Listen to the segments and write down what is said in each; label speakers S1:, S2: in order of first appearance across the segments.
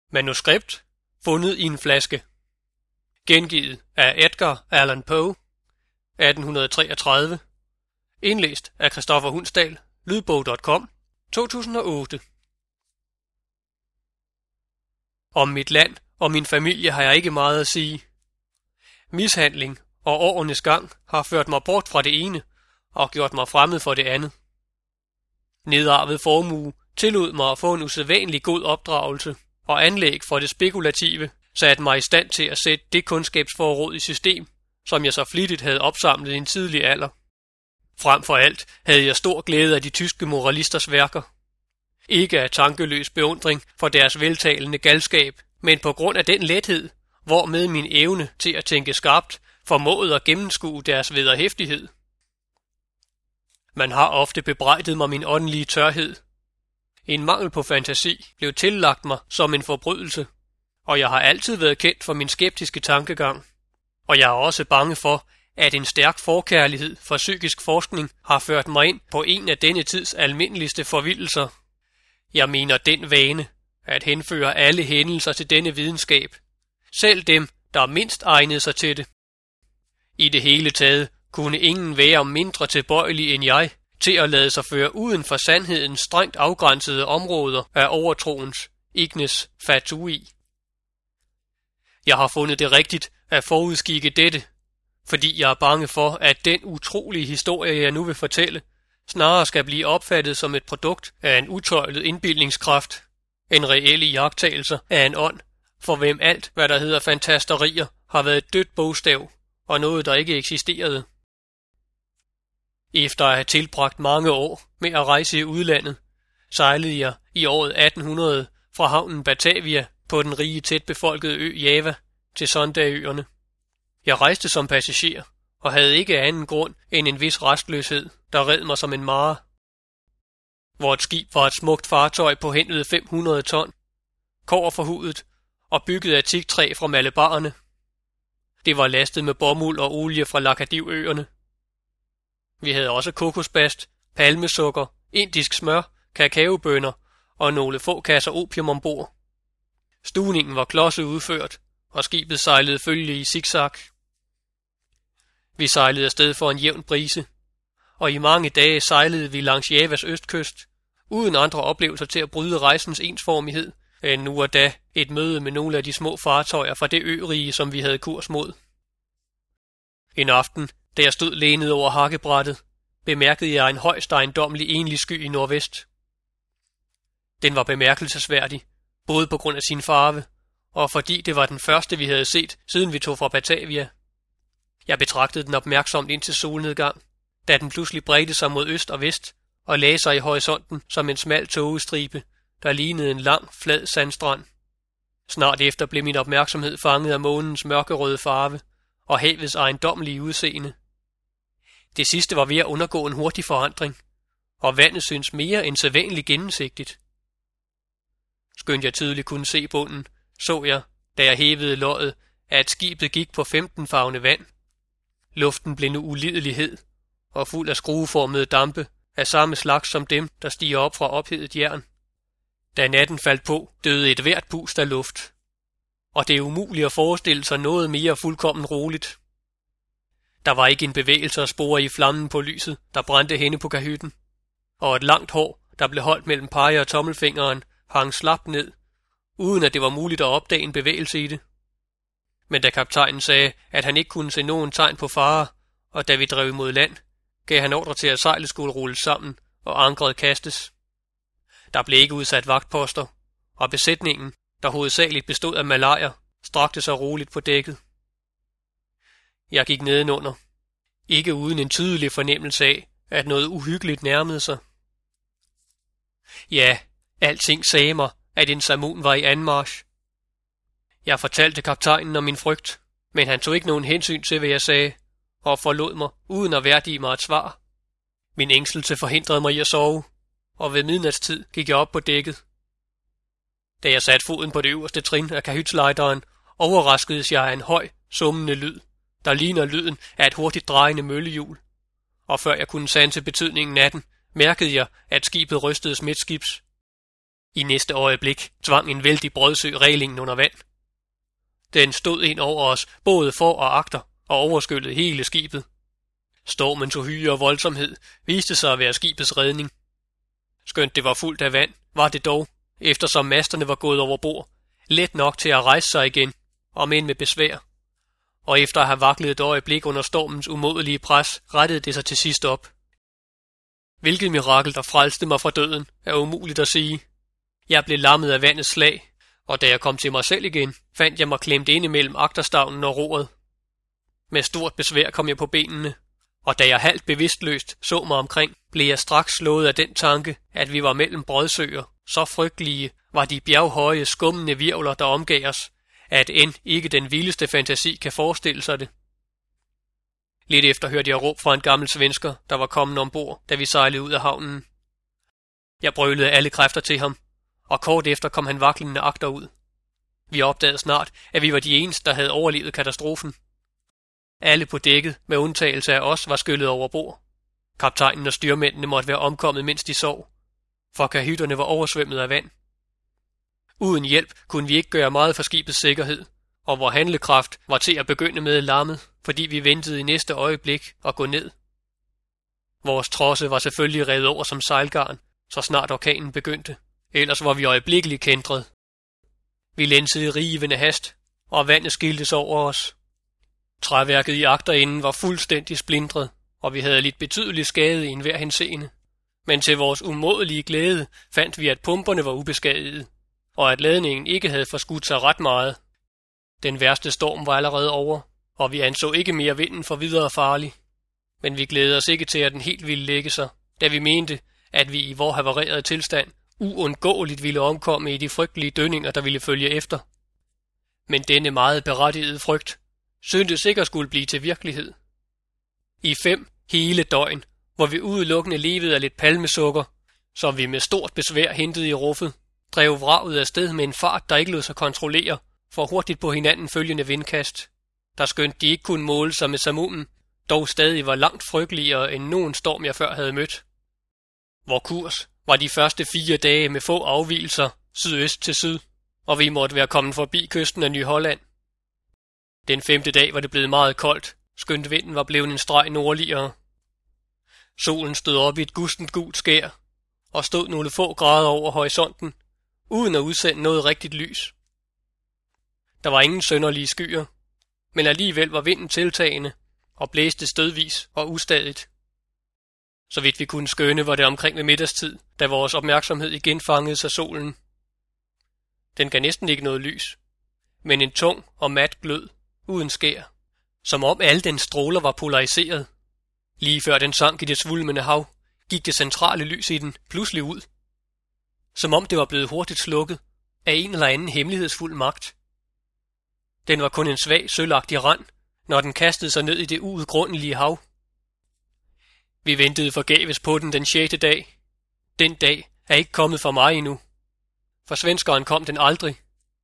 S1: Manuskript fundet i en flaske. Gengivet af Edgar Allan Poe, 1833. Indlæst af Christoffer Hundsdal, lydbog.com, 2008. Om mit land og min familie har jeg ikke meget at sige. Mishandling og årenes gang har ført mig bort fra det ene og gjort mig fremmed for det andet. Nedarvet formue tillod mig at få en usædvanlig god opdragelse, og anlæg for det spekulative satte mig i stand til at sætte det kundskabsforråd i system, som jeg så flittigt havde opsamlet i en tidlig alder. Frem for alt havde jeg stor glæde af de tyske moralisters værker. Ikke af tankeløs beundring for deres veltalende galskab, men på grund af den lethed, hvormed min evne til at tænke skarpt formåede at gennemskue deres vederhæftighed. Man har ofte bebrejdet mig min åndelige tørhed. En mangel på fantasi blev tillagt mig som en forbrydelse, og jeg har altid været kendt for min skeptiske tankegang. Og jeg er også bange for, at en stærk forkærlighed for psykisk forskning har ført mig ind på en af denne tids almindeligste forvildelser. Jeg mener den vane at henføre alle hændelser til denne videnskab, selv dem, der mindst egnede sig til det. I det hele taget kunne ingen være mindre tilbøjelig end jeg til at lade sig føre uden for sandhedens strengt afgrænsede områder af overtroens ignes fatui. Jeg har fundet det rigtigt at forudskikke dette, fordi jeg er bange for, at den utrolige historie, jeg nu vil fortælle, snarere skal blive opfattet som et produkt af en utøjlet indbildningskraft, en reelle iagttagelser af en ånd, for hvem alt, hvad der hedder fantasterier, har været et dødt bogstav og noget, der ikke eksisterede. Efter at have tilbragt mange år med at rejse i udlandet, sejlede jeg i året 1800 fra havnen Batavia på den rige, tæt befolkede ø Java til Sundaøerne. Jeg rejste som passager og havde ikke anden grund end en vis restløshed, der red mig som en mare. Vort skib var et smukt fartøj på henved 500 ton, kobberforhudet og bygget af teaktræ fra Malabarerne. Det var lastet med bomuld og olie fra Lakadivøerne. Vi havde også kokosbast, palmesukker, indisk smør, kakaobønner og nogle få kasser opium ombord. Stuvningen var klodset udført, og skibet sejlede følgelig i zigzag. Vi sejlede afsted for en jævn brise, og i mange dage sejlede vi langs Javas østkyst, uden andre oplevelser til at bryde rejsens ensformighed, end nu og da et møde med nogle af de små fartøjer fra det ørige, som vi havde kurs mod. En aften, da jeg stod lænet over hakkebrættet, bemærkede jeg en højst ejendommelig enlig sky i nordvest. Den var bemærkelsesværdig, både på grund af sin farve, og fordi det var den første, vi havde set, siden vi tog fra Batavia. Jeg betragtede den opmærksomt indtil solnedgang, da den pludselig bredte sig mod øst og vest og lagde sig i horisonten som en smal tågestribe, der lignede en lang, flad sandstrand. Snart efter blev min opmærksomhed fanget af månens mørkerøde farve og havets ejendommelige udseende. Det sidste var ved at undergå en hurtig forandring, og vandet syntes mere end sædvanligt gennemsigtigt. Skønt jeg tydeligt kunne se bunden, så jeg, da jeg hævede loddet, at skibet gik på 15 farvende vand. Luften blev nu ulidelighed og fuld af skrueformede dampe af samme slags som dem, der stiger op fra ophedet jern. Da natten faldt på, døde et hvert pust af luft, og det er umuligt at forestille sig noget mere fuldkommen roligt. Der var ikke en bevægelse at spore i flammen på lyset, der brændte henne på kahytten, og et langt hår, der blev holdt mellem pege og tommelfingeren, hang slapt ned, uden at det var muligt at opdage en bevægelse i det. Men da kaptajnen sagde, at han ikke kunne se nogen tegn på fare, og da vi drev imod land, gav han ordre til, at sejlet skulle rulles sammen og ankeret kastes. Der blev ikke udsat vagtposter, og besætningen, der hovedsageligt bestod af malayer, strakte sig roligt på dækket. Jeg gik nedenunder, ikke uden en tydelig fornemmelse af, at noget uhyggeligt nærmede sig. Ja, alting sagde mig, at en samon var i anmarch. Jeg fortalte kaptajnen om min frygt, men han tog ikke nogen hensyn til, hvad jeg sagde, og forlod mig, uden at værdige mig et svar. Min ængstelse forhindrede mig i at sove, og ved midnatstid gik jeg op på dækket. Da jeg satte foden på det øverste trin af kahytslejteren, overraskedes jeg af en høj, summende lyd, der ligner lyden af et hurtigt drejende møllehjul. Og før jeg kunne sanse betydningen af den, mærkede jeg, at skibet rystede midtskibs. I næste øjeblik tvang en vældig brødsø reglingen under vand. Den stod ind over os, både for og agter, og overskyllede hele skibet. Stormens uhyre og voldsomhed viste sig at være skibets redning. Skønt det var fuldt af vand, var det dog, eftersom masterne var gået over bord, let nok til at rejse sig igen, om end med besvær. Og efter at have vaklet et øjeblik under stormens umådelige pres, rettede det sig til sidst op. Hvilket mirakel, der frelste mig fra døden, er umuligt at sige. Jeg blev lammet af vandets slag, og da jeg kom til mig selv igen, fandt jeg mig klemt inde mellem agterstavnen og roret. Med stort besvær kom jeg på benene, og da jeg halvt bevidstløst så mig omkring, blev jeg straks slået af den tanke, at vi var mellem brødsøer. Så frygtelige var de bjerghøje, skummende hvirvler, der omgav os, at end ikke den vildeste fantasi kan forestille sig det. Lidt efter hørte jeg råb fra en gammel svensker, der var kommet ombord, da vi sejlede ud af havnen. Jeg brølede alle kræfter til ham, og kort efter kom han vaklende agterud. Vi opdagede snart, at vi var de eneste, der havde overlevet katastrofen. Alle på dækket, med undtagelse af os, var skyllet over bord. Kaptajnen og styrmændene måtte være omkommet, mens de sov, for kahytterne var oversvømmet af vand. Uden hjælp kunne vi ikke gøre meget for skibets sikkerhed, og vor handlekraft var til at begynde med lammet, fordi vi ventede i næste øjeblik at gå ned. Vores trosse var selvfølgelig revet over som sejlgarn, så snart orkanen begyndte. Ellers var vi øjeblikkeligt kæntret. Vi lænsede i rivende hast, og vandet skiltes over os. Træværket i agterenden var fuldstændig splintret, og vi havde lidt betydelig skade i enhver henseende. Men til vores umådelige glæde fandt vi, at pumperne var ubeskadigede, og at ladningen ikke havde forskudt sig ret meget. Den værste storm var allerede over, og vi anså ikke mere vinden for videre farlig. Men vi glædede os ikke til, at den helt ville lægge sig, da vi mente, at vi i vor havarerede tilstand uundgåeligt ville omkomme i de frygtelige dønninger, der ville følge efter. Men denne meget berettigede frygt syntes sikkert skulle blive til virkelighed. I 5 hele døgn, hvor vi udelukkende levede af lidt palmesukker, som vi med stort besvær hentede i ruffet, drev vraget afsted med en fart, der ikke lod sig kontrollere, for hurtigt på hinanden følgende vindkast, der skønt de ikke kunne måle sig med Samunen, dog stadig var langt frygteligere end nogen storm, jeg før havde mødt. Vor kurs var de første 4 dage med få afvigelser sydøst til syd, og vi måtte være kommet forbi kysten af Ny Holland. Den 5. dag var det blevet meget koldt, skønt vinden var blevet en streg nordligere. Solen stod op i et gustent gult skær, og stod nogle få grader over horisonten, uden at udsende noget rigtigt lys. Der var ingen synderlige skyer, men alligevel var vinden tiltagende og blæste stødvis og ustadigt. Så vidt vi kunne skønne, var det omkring ved middagstid, da vores opmærksomhed igen fangede sig solen. Den gav næsten ikke noget lys, men en tung og mat glød uden skær, som om alle dens stråler var polariseret. Lige før den sank i det svulmende hav, gik det centrale lys i den pludselig ud, som om det var blevet hurtigt slukket af en eller anden hemmelighedsfuld magt. Den var kun en svag, sølvagtig rand, når den kastede sig ned i det uudgrundelige hav. Vi ventede forgæves på den 6. dag. Den dag er ikke kommet for mig endnu. For svenskeren kom den aldrig.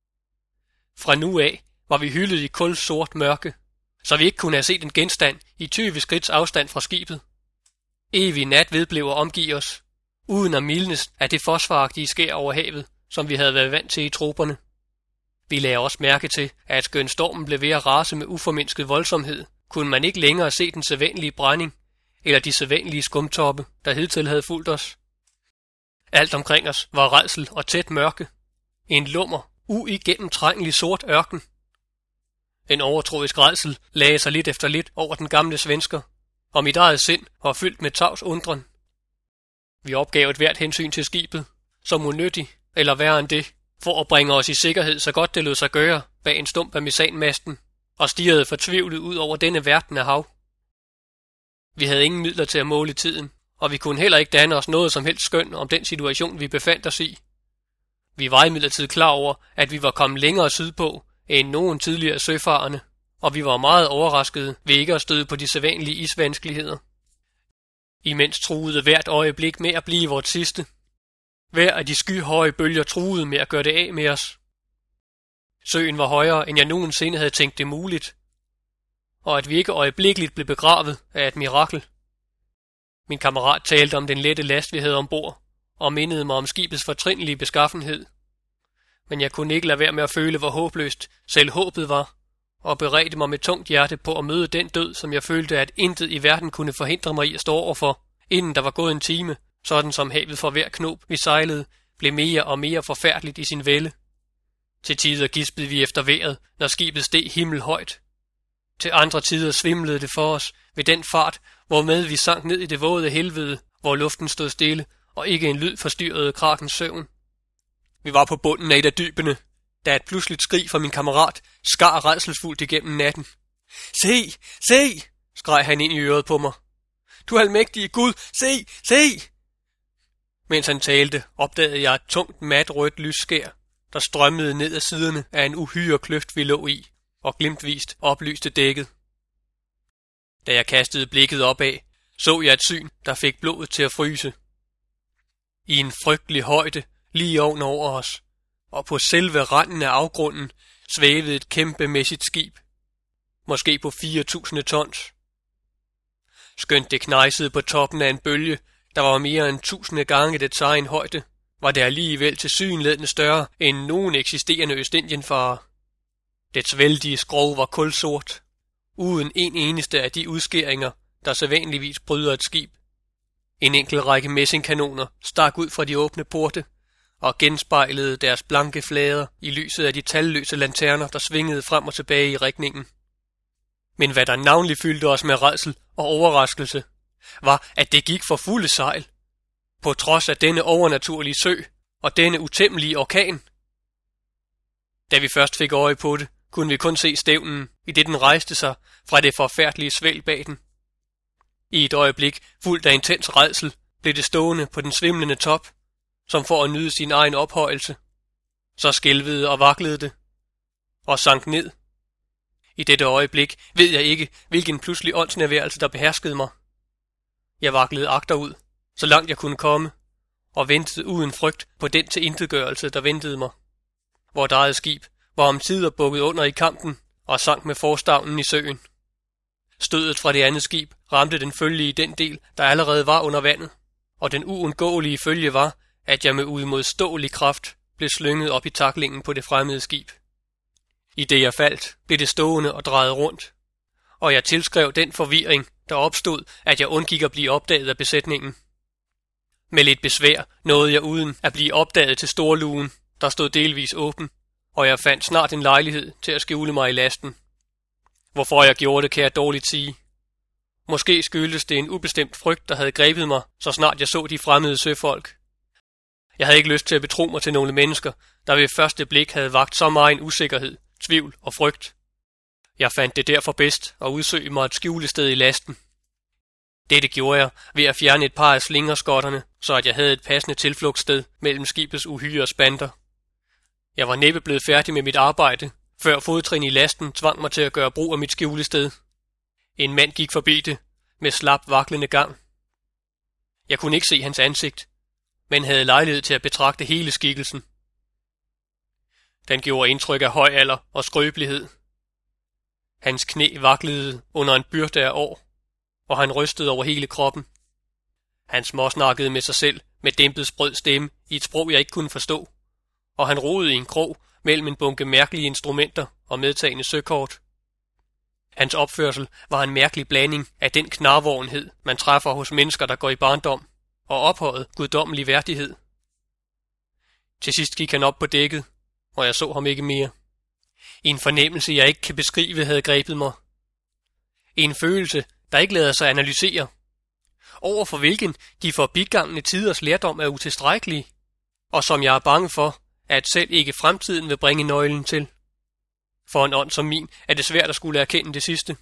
S1: Fra nu af var vi hyldet i kulsort mørke, så vi ikke kunne have set en genstand i 20 skridts afstand fra skibet. Evig nat vedblev at omgive os, uden at mildnes af det fosforagtige skær over havet, som vi havde været vant til i troperne. Vi lagde også mærke til, at skønt stormen blev ved at rase med uformindsket voldsomhed, kunne man ikke længere se den sædvanlige brænding, eller de sædvanlige skumtoppe, der hidtil havde fulgt os. Alt omkring os var rædsel og tæt mørke. En lummer, uigennemtrængelig sort ørken. En overtroisk rædsel lagde sig lidt efter lidt over den gamle svensker, og mit eget sind var fyldt med tavs undren. Vi opgav et hvert hensyn til skibet, som unyttig eller værre end det, for at bringe os i sikkerhed så godt det lod sig gøre bag en stump af mesanmasten, og stirrede fortvivlet ud over denne verden af hav. Vi havde ingen midler til at måle tiden, og vi kunne heller ikke danne os noget som helst skøn om den situation, vi befandt os i. Vi var imidlertid klar over, at vi var kommet længere sydpå end nogen tidligere søfarende, og vi var meget overraskede ved ikke at støde på de sædvanlige isvanskeligheder. Imens truede hvert øjeblik med at blive vort sidste. Hver af de skyhøje bølger truede med at gøre det af med os. Søen var højere, end jeg nogensinde havde tænkt det muligt, og at vi ikke øjeblikkeligt blev begravet af et mirakel. Min kammerat talte om den lette last, vi havde ombord, og mindede mig om skibets fortrindelige beskaffenhed. Men jeg kunne ikke lade være med at føle, hvor håbløst selv håbet var, og beredte mig med tungt hjerte på at møde den død, som jeg følte, at intet i verden kunne forhindre mig i at stå overfor, inden der var gået en time, sådan som havet for hver knop, vi sejlede, blev mere og mere forfærdeligt i sin vælde. Til tider gispede vi efter vejret, når skibet steg himmelhøjt. Til andre tider svimlede det for os ved den fart, hvormed vi sank ned i det våde helvede, hvor luften stod stille, og ikke en lyd forstyrrede Krakens søvn. Vi var på bunden af et af dybene, da et pludseligt skrig fra min kammerat skar rædselsfuldt igennem natten. Se! Se! Skreg han ind i øret på mig. Du almægtige Gud! Se! Se! Mens han talte, opdagede jeg et tungt, mat rødt lysskær, der strømmede ned ad siderne af en uhyre kløft, vi lå i, og glimtvist oplyste dækket. Da jeg kastede blikket opad, så jeg et syn, der fik blodet til at fryse. I en frygtelig højde, lige ovenover os, og på selve randen af afgrunden, svævede et kæmpemæssigt skib, måske på 4.000 tons. Skønt det knejsede på toppen af en bølge, der var mere end 1000 gange dets egen højde, var det alligevel tilsyneladende større end nogen eksisterende Østindienfarer. Dets vældige skrog var kulsort, uden en eneste af de udskæringer, der sædvanligvis bryder et skib. En enkelt række messingkanoner stak ud fra de åbne porte og genspejlede deres blanke flader i lyset af de talløse lanterner, der svingede frem og tilbage i rigningen. Men hvad der navnlig fyldte os med rædsel og overraskelse, var, at det gik for fulde sejl, på trods af denne overnaturlige sø og denne utæmmelige orkan. Da vi først fik øje på det, kunne vi kun se stævnen, i det den rejste sig fra det forfærdelige svælg bag den. I et øjeblik, fuldt af intens rædsel, blev det stående på den svimlende top, som for at nyde sin egen ophøjelse. Så skælvede og vaklede det, og sank ned. I dette øjeblik ved jeg ikke, hvilken pludselig åndsnærværelse, der beherskede mig. Jeg vaklede agterud, så langt jeg kunne komme, og ventede uden frygt på den tilintetgørelse, der ventede mig. Vort eget skib var omsider bukket under i kampen og sank med forstavnen i søen. Stødet fra det andet skib ramte den følge i den del, der allerede var under vandet, og den uundgåelige følge var, at jeg med uimodståelig kraft blev slynget op i taklingen på det fremmede skib. I det jeg faldt, blev det stående og drejet rundt, og jeg tilskrev den forvirring, der opstod, at jeg undgik at blive opdaget af besætningen. Med lidt besvær nåede jeg uden at blive opdaget til storlugen, der stod delvis åben, og jeg fandt snart en lejlighed til at skjule mig i lasten. Hvorfor jeg gjorde det, kan jeg dårligt sige. Måske skyldtes det en ubestemt frygt, der havde grebet mig, så snart jeg så de fremmede søfolk. Jeg havde ikke lyst til at betro mig til nogle mennesker, der ved første blik havde vakt så meget usikkerhed, tvivl og frygt. Jeg fandt det derfor bedst at udsøge mig et skjulested i lasten. Dette gjorde jeg ved at fjerne et par af slingerskotterne, så at jeg havde et passende tilflugtssted mellem skibets uhyre spanter. Jeg var næppe blevet færdig med mit arbejde, før fodtrin i lasten tvang mig til at gøre brug af mit skjulested. En mand gik forbi det med slap vaklende gang. Jeg kunne ikke se hans ansigt, men havde lejlighed til at betragte hele skikkelsen. Den gjorde indtryk af høj alder og skrøbelighed. Hans knæ vaklede under en byrde af år, og han rystede over hele kroppen. Han småsnakkede med sig selv med dæmpet sprød stemme i et sprog, jeg ikke kunne forstå, og han rodede i en krog mellem en bunke mærkelige instrumenter og medtagende søkort. Hans opførsel var en mærkelig blanding af den knarvornhed, man træffer hos mennesker, der går i barndom, og ophøjet guddommelig værdighed. Til sidst gik han op på dækket, og jeg så ham ikke mere. En fornemmelse, jeg ikke kan beskrive, havde grebet mig. En følelse, der ikke lader sig analysere. Over for hvilken de forbigangene tiders lærdom er utilstrækkelige, og som jeg er bange for, at selv ikke fremtiden vil bringe nøglen til. For en ånd som min er det svært at skulle erkende det sidste.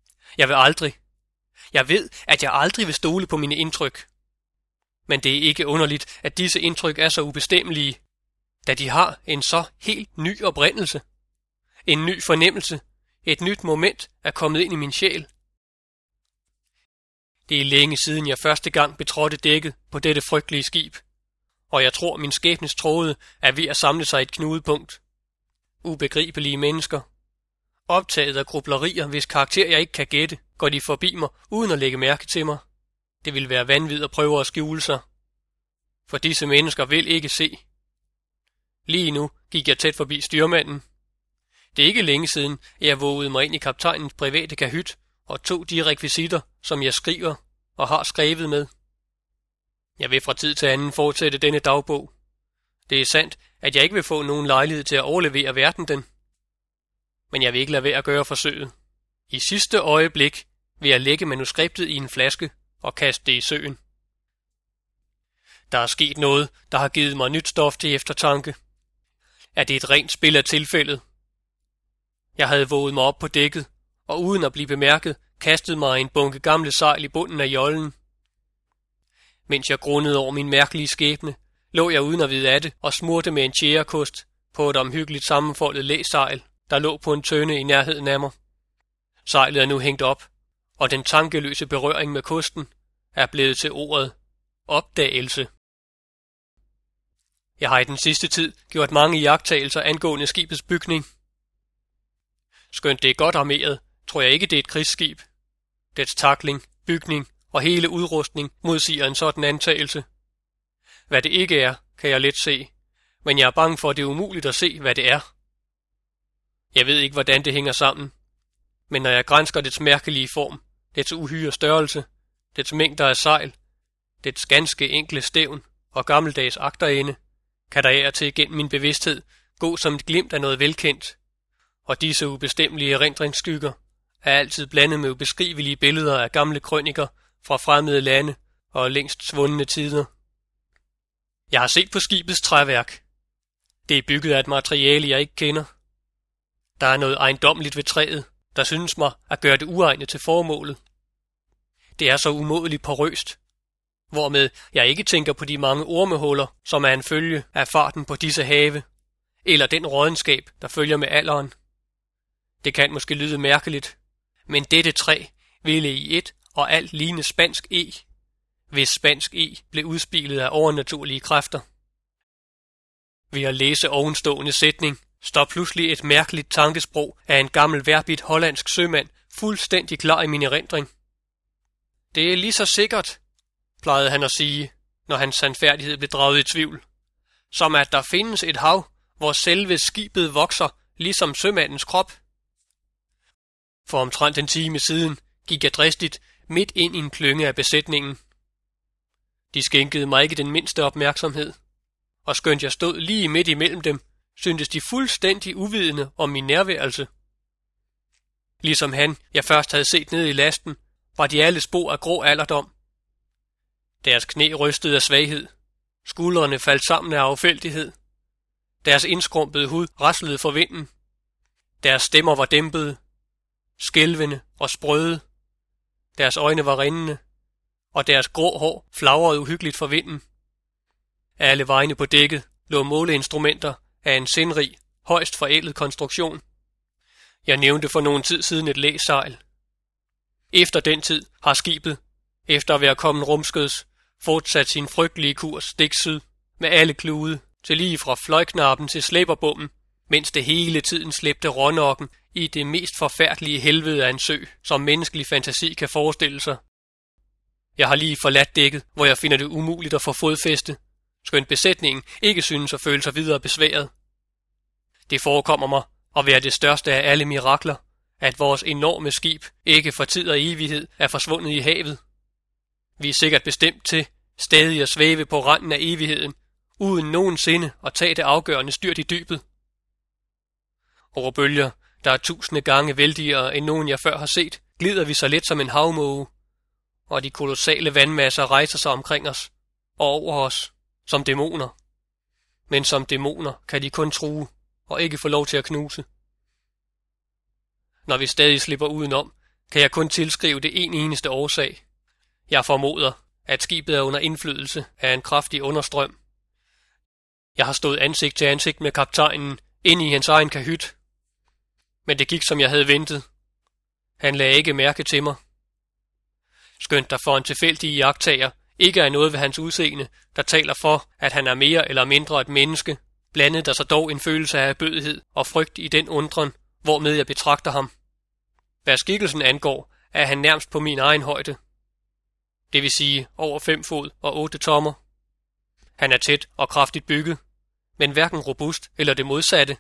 S1: Jeg ved, at jeg aldrig vil stole på mine indtryk. Men det er ikke underligt, at disse indtryk er så ubestemmelige, da de har en så helt ny oprindelse. En ny fornemmelse, et nyt moment er kommet ind i min sjæl. Det er længe siden jeg første gang betrådte dækket på dette frygtelige skib, og jeg tror min skæbnes tråde er ved at samle sig i et knudepunkt. Ubegribelige mennesker, optaget af grublerier, hvis karakter jeg ikke kan gætte, går de forbi mig uden at lægge mærke til mig. Det vil være vanvid at prøve at skjule sig. for disse mennesker vil ikke se. Lige nu gik jeg tæt forbi styrmanden. Det er ikke længe siden, jeg vågede mig ind i kaptajnens private kahyt og tog de rekvisitter, som jeg skriver og har skrevet med. Jeg vil fra tid til anden fortsætte denne dagbog. Det er sandt, at jeg ikke vil få nogen lejlighed til at overlevere verden den. Men jeg vil ikke lade være at gøre forsøget. I sidste øjeblik vil jeg lægge manuskriptet i en flaske og kaste det i søen. Der er sket noget, der har givet mig nyt stof til eftertanke. Er det et rent spil af tilfældet? Jeg havde våget mig op på dækket, og uden at blive bemærket, kastede mig en bunke gamle sejl i bunden af jollen. Mens jeg grundede over min mærkelige skæbne, lå jeg uden at vide af det og smurte med en tjærekost på et omhyggeligt sammenfoldet læsejl, der lå på en tønde i nærheden af mig. Sejlet er nu hængt op, og den tankeløse berøring med kosten er blevet til ordet opdagelse. Jeg har i den sidste tid gjort mange iagttagelser angående skibets bygning. Skønt det er godt armeret, tror jeg ikke, det er et krigsskib. Dets takling, bygning og hele udrustning modsiger en sådan antagelse. Hvad det ikke er, kan jeg let se, men jeg er bange for, at det er umuligt at se, hvad det er. Jeg ved ikke, hvordan det hænger sammen, men når jeg gransker dets mærkelige form, dets uhyre størrelse, dets mængder af sejl, dets ganske enkle stævn og gammeldags agterende, kan der af og til gennem min bevidsthed gå som et glimt af noget velkendt, og disse ubestemmelige erindringsskygger er altid blandet med ubeskrivelige billeder af gamle krøniker fra fremmede lande og længst svundne tider. Jeg har set på skibets træværk. Det er bygget af et materiale, jeg ikke kender. Der er noget ejendommeligt ved træet, der synes mig at gøre det uegnet til formålet. Det er så umådeligt porøst, hvormed jeg ikke tænker på de mange ormehuller, som er en følge af farten på disse have, eller den rådenskab, der følger med alderen. Det kan måske lyde mærkeligt, men dette træ ville i et og alt ligne spansk eg, hvis spansk eg blev udspilet af overnaturlige kræfter. Ved at læse ovenstående sætning står pludselig et mærkeligt tankesprog af en gammel verbit hollandsk sømand fuldstændig klar i min erindring. Det er lige så sikkert, plejede han at sige, når hans sandfærdighed blev draget i tvivl, som at der findes et hav, hvor selve skibet vokser, ligesom sømandens krop. For omtrent en time siden gik jeg dristigt midt ind i en klynge af besætningen. De skænkede mig ikke den mindste opmærksomhed, og skønt jeg stod lige midt imellem dem, syntes de fuldstændig uvidende om min nærværelse. Ligesom han, jeg først havde set ned i lasten, var de alle spor af grå alderdom. Deres knæ rystede af svaghed, skuldrene faldt sammen af affældighed, deres indskrumpede hud raslede for vinden, deres stemmer var dæmpede, skælvende og sprøde, deres øjne var rindende, og deres grå hår flagrede uhyggeligt for vinden. Alle vegne på dækket lå måleinstrumenter af en sindrig, højst forædlet konstruktion. Jeg nævnte for nogen tid siden et læsejl. Efter den tid har skibet, efter at være kommet rumskøds, fortsat sin frygtelige kurs stik syd, med alle klude, til lige fra fløjknappen til slæberbommen, mens det hele tiden slæbte rånokken i det mest forfærdelige helvede af en sø, som menneskelig fantasi kan forestille sig. Jeg har lige forladt dækket, hvor jeg finder det umuligt at få fodfæste, skønt besætningen ikke synes at føle sig videre besværet. Det forekommer mig at være det største af alle mirakler, at vores enorme skib ikke for tid og evighed er forsvundet i havet. Vi er sikkert bestemt til stadig at svæve på randen af evigheden, uden nogensinde at tage det afgørende styrt i dybet. Over bølger, der er 1000 gange vældigere end nogen jeg før har set, glider vi så let som en havmåge, og de kolossale vandmasser rejser sig omkring os og over os som dæmoner. Men som dæmoner kan de kun true og ikke få lov til at knuse. Når vi stadig slipper udenom, kan jeg kun tilskrive det en eneste årsag. Jeg formoder, at skibet er under indflydelse af en kraftig understrøm. Jeg har stået ansigt til ansigt med kaptajnen inde i hans egen kahyt. Men det gik, som jeg havde ventet. Han lagde ikke mærke til mig. Skønt der for en tilfældig iagttager ikke er noget ved hans udseende, der taler for, at han er mere eller mindre et menneske, blandede der så dog en følelse af ærbødighed og frygt i den undren, hvormed jeg betragter ham. Hvad skikkelsen angår, er han nærmest på min egen højde. Det vil sige over 5 fod og 8 tommer. Han er tæt og kraftigt bygget, men hverken robust eller det modsatte.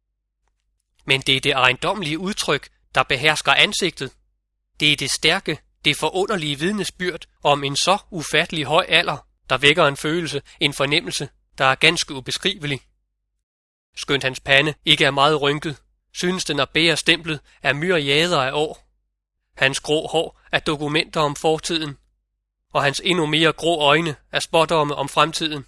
S1: Men det er det ejendommelige udtryk, der behersker ansigtet. Det er det stærke, det forunderlige vidnesbyrd om en så ufattelig høj alder, der vækker en følelse, en fornemmelse, der er ganske ubeskrivelig. Skønt hans pande ikke er meget rynket, synes den at bære stemplet af myriader af år. Hans grå hår er dokumenter om fortiden, og hans endnu mere grå øjne er spådomme om fremtiden.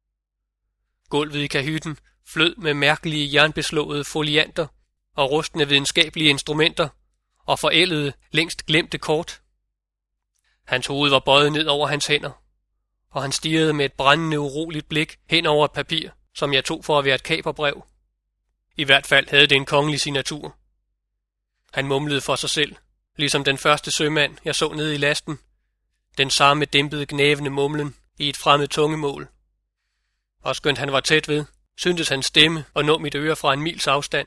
S1: Gulvet i kahytten flød med mærkelige jernbeslåede folianter og rustne videnskabelige instrumenter og forældede længst glemte kort. Hans hoved var bøjet ned over hans hænder, og han stirrede med et brændende uroligt blik hen over et papir, som jeg tog for at være et kaperbrev. I hvert fald havde det en kongelig signatur. Han mumlede for sig selv, ligesom den første sømand, jeg så nede i lasten. Den samme dæmpede gnævende mumlen i et fremmed tungemål. Og skønt han var tæt ved, syntes hans stemme og nå mit øre fra en mils afstand.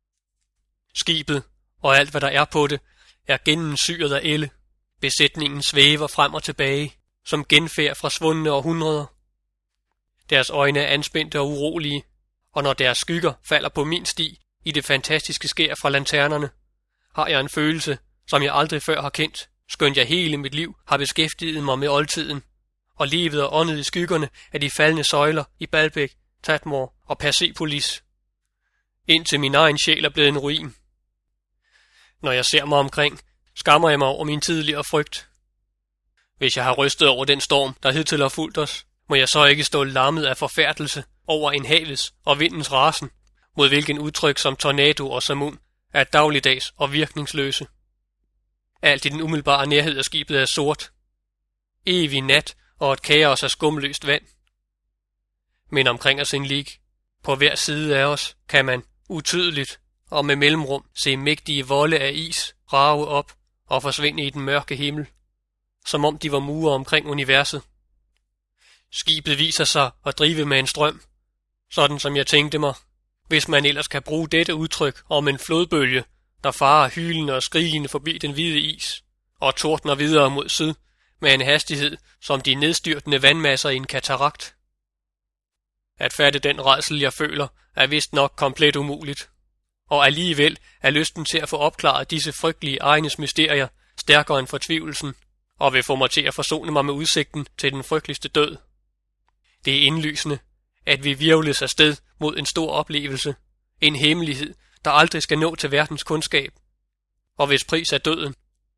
S1: Skibet og alt, hvad der er på det, er gennemsyret af ælde. Besætningen svæver frem og tilbage, som genfærd fra svundne århundreder. Deres øjne er anspændte og urolige, og når deres skygger falder på min sti i det fantastiske skær fra lanternerne, har jeg en følelse, som jeg aldrig før har kendt, skønt jeg hele mit liv har beskæftiget mig med oldtiden, og levet og åndet i skyggerne af de faldne søjler i Baalbek, Tadmor og Persepolis, indtil min egen sjæl er blevet en ruin. Når jeg ser mig omkring, skammer jeg mig over min tidligere frygt. Hvis jeg har rystet over den storm, der hidtil har fulgt os, må jeg så ikke stå lammet af forfærdelse over en havets og vindens rasen, mod hvilken udtryk som tornado og samun er dagligdags og virkningsløse. Alt i den umiddelbare nærhed af skibet er sort. Evig nat og et kaos af skumløst vand. Men omkring os en lig, på hver side af os, kan man utydeligt og med mellemrum se mægtige volde af is rage op og forsvinde i den mørke himmel, som om de var mure omkring universet. Skibet viser sig at drive med en strøm, sådan som jeg tænkte mig, hvis man ellers kan bruge dette udtryk om en flodbølge, der farer hylende og skrigende forbi den hvide is, og tordner videre mod syd med en hastighed som de nedstyrtende vandmasser i en katarakt. At fatte den rædsel, jeg føler, er vist nok komplet umuligt, og alligevel er lysten til at få opklaret disse frygtelige egnes mysterier stærkere end fortvivlelsen, og vil få mig til at forsone mig med udsigten til den frygteligste død. Det er indlysende, at vi hvirvles afsted mod en stor oplevelse, en hemmelighed, der aldrig skal nå til verdens kundskab, og hvis pris er døden.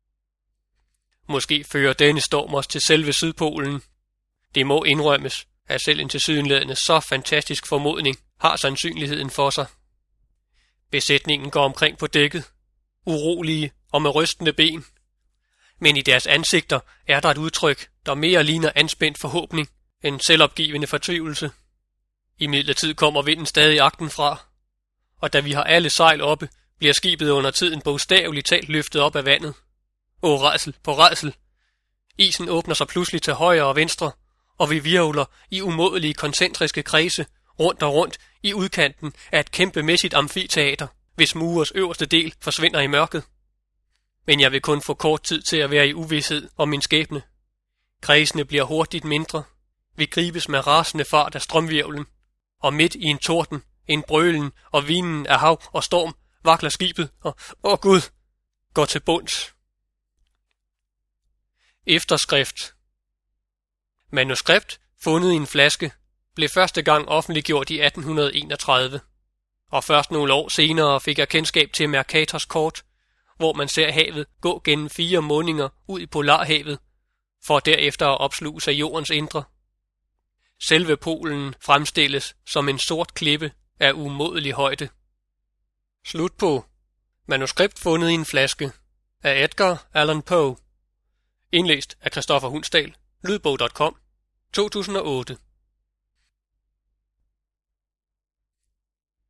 S1: Måske fører denne storm os til selve Sydpolen. Det må indrømmes, at selv en tilsyneladende så fantastisk formodning har sandsynligheden for sig. Besætningen går omkring på dækket, urolige og med rystende ben, men i deres ansigter er der et udtryk, der mere ligner anspændt forhåbning end selvopgivende fortvivlelse. Imidlertid kommer vinden stadig agten fra, og da vi har alle sejl oppe, bliver skibet under tiden bogstaveligt talt løftet op af vandet. Åh, rædsel på rædsel! Isen åbner sig pludselig til højre og venstre, og vi hvirvler i umådelige koncentriske kredse rundt og rundt i udkanten af et kæmpemæssigt amfiteater, hvis mures øverste del forsvinder i mørket. Men jeg vil kun få kort tid til at være i uvished om min skæbne. Kredsene bliver hurtigt mindre. Vi gribes med rasende fart af strømvirvlen, og midt i en torden, en brølen og vinen af hav og storm, vakler skibet og Gud, går til bunds. Efterskrift. Manuskript, fundet i en flaske, blev første gang offentliggjort i 1831, og først nogle år senere fik jeg kendskab til Mercators kort, hvor man ser havet gå gennem 4 måninger ud i Polarhavet, for derefter at opsluge sig jordens indre. Selve Polen fremstilles som en sort klippe af umådelig højde. Slut på. Manuskript fundet i en flaske af Edgar Allan Poe. Indlæst af Christoffer Hundsdal. Lydbog.com 2008.